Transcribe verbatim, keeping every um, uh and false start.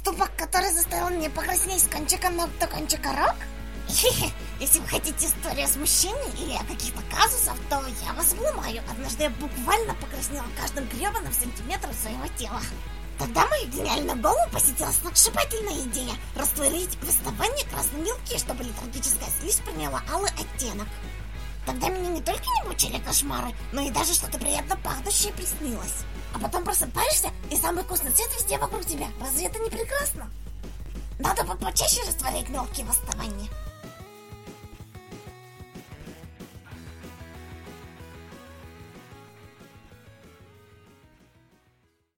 поступок, который заставил меня покраснеть с кончика ног до кончика рук? Если вы хотите историю с мужчиной или о каких-то казусах, то я вас обломаю. Однажды я буквально покраснела каждым гребаным сантиметром своего тела. Тогда мою гениальную голову посетила сногсшибательная идея растворить в вставании красной мелки, чтобы литургическая слизь приняла алый оттенок. Тогда меня не только не мучили кошмары, но и даже что-то приятно пахнущее приснилось. А потом просыпаешься, и самый вкусный цвет везде вокруг тебя. Разве это не прекрасно? Надо бы почаще растворять мелкие в вставании.